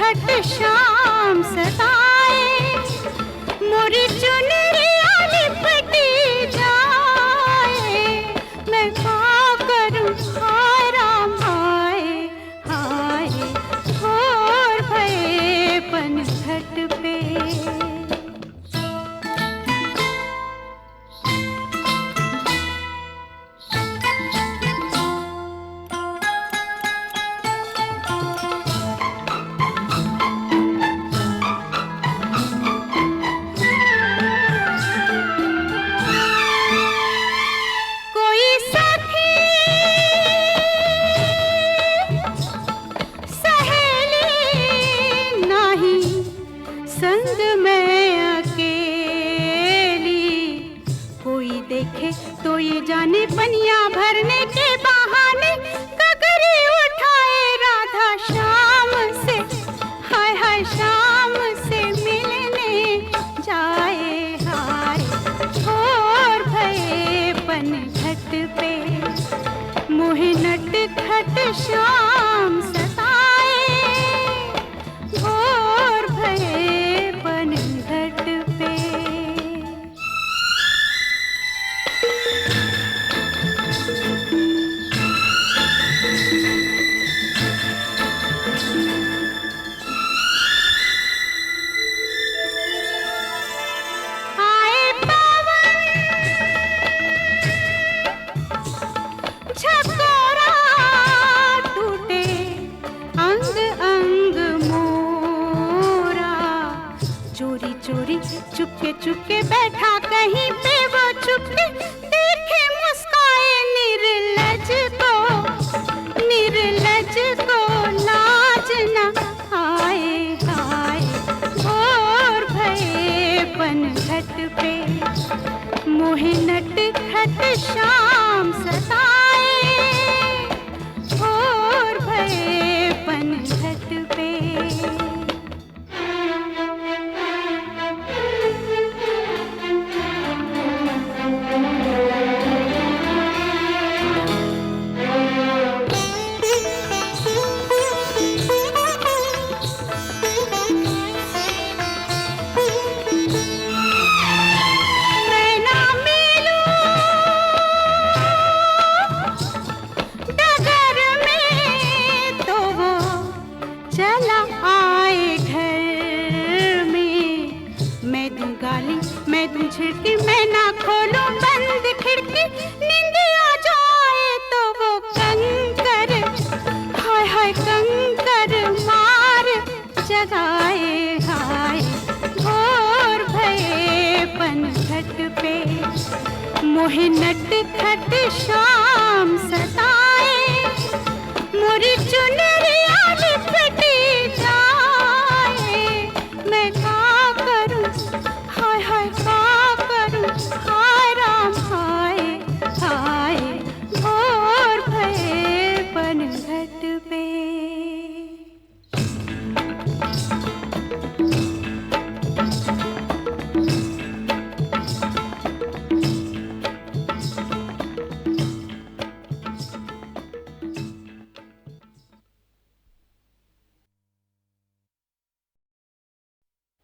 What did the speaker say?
खट शाम सताए, मोरी चुनरिया लिपटी जाए, मैं क्या करूं हाय राम हाय हाय, और भये पनघट पे। संग में अकेली, कोई देखे तो ये जाने पनिया भरने के बहाने कगरी उठाए राधा शाम से, हाय हाय शाम से मिलने जाए हाय, और भये पनघट पे मोहे नट खट शाम सताए, और भये पनघट पे। आए पवन झकोरा, टूटे अंग अंग मोरा, चोरी चोरी चुपके चुपके बैठा कहीं पे वो चुपके, देखे मुस्काए निर्लज को लाज न आए हाय, और भये पनघट पे मोहे नट खट शाम सताए, और भये पनघट पे। चला आए घर में, मैं दूं गाली मैं दूं झिड़की, मैं ना खोलूं बंद खिड़की, नींद आ जाए तो वो कंकर, हाय हाय कंकर मार जगाए हाय, और भये पनघट पे मोहे नट खट शाम सताए, मोरी चुनरिया